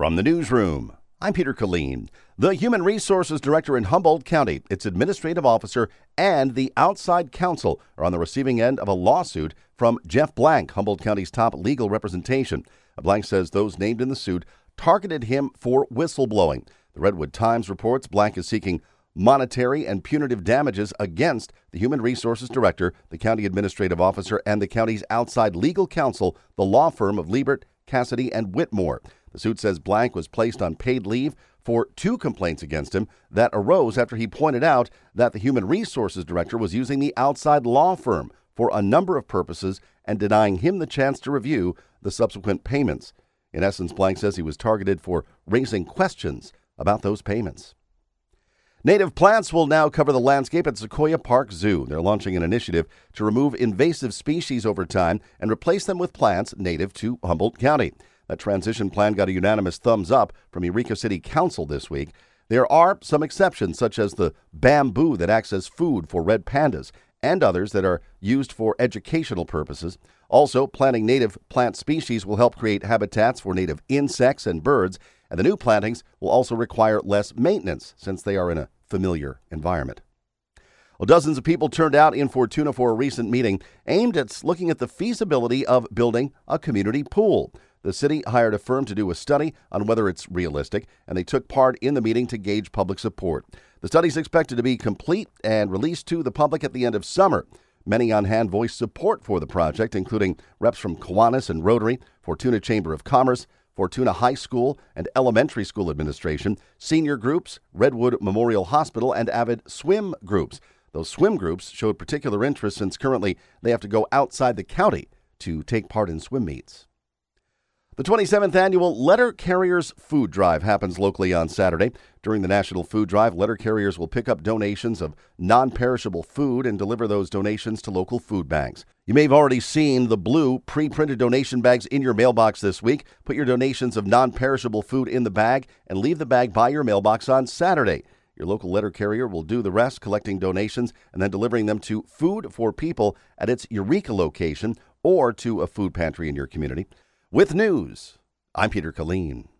From the newsroom, I'm Peter Killeen. The Human Resources Director in Humboldt County, its administrative officer, and the outside counsel are on the receiving end of a lawsuit from Jeff Blank, Humboldt County's top legal representation. Blank says those named in the suit targeted him for whistleblowing. The Redwood Times reports Blank is seeking monetary and punitive damages against the Human Resources Director, the county administrative officer, and the county's outside legal counsel, the law firm of Liebert, Cassidy, and Whitmore. The suit says Blank was placed on paid leave for two complaints against him that arose after he pointed out that the Human Resources Director was using the outside law firm for a number of purposes and denying him the chance to review the subsequent payments. In essence, Blank says he was targeted for raising questions about those payments. Native plants will now cover the landscape at Sequoia Park Zoo. They're launching an initiative to remove invasive species over time and replace them with plants native to Humboldt County. That transition plan got a unanimous thumbs up from Eureka City Council this week. There are some exceptions, such as the bamboo that acts as food for red pandas and others that are used for educational purposes. Also, planting native plant species will help create habitats for native insects and birds, and the new plantings will also require less maintenance since they are in a familiar environment. Well, dozens of people turned out in Fortuna for a recent meeting aimed at looking at the feasibility of building a community pool. The city hired a firm to do a study on whether it's realistic, and they took part in the meeting to gauge public support. The study is expected to be complete and released to the public at the end of summer. Many on hand voiced support for the project, including reps from Kiwanis and Rotary, Fortuna Chamber of Commerce, Fortuna High School and Elementary School Administration, senior groups, Redwood Memorial Hospital, and avid swim groups. Those swim groups showed particular interest since currently they have to go outside the county to take part in swim meets. The 27th annual Letter Carriers Food Drive happens locally on Saturday. During the National Food Drive, letter carriers will pick up donations of non-perishable food and deliver those donations to local food banks. You may have already seen the blue pre-printed donation bags in your mailbox this week. Put your donations of non-perishable food in the bag and leave the bag by your mailbox on Saturday. Your local letter carrier will do the rest, collecting donations and then delivering them to Food for People at its Eureka location or to a food pantry in your community. With news, I'm Peter Killeen.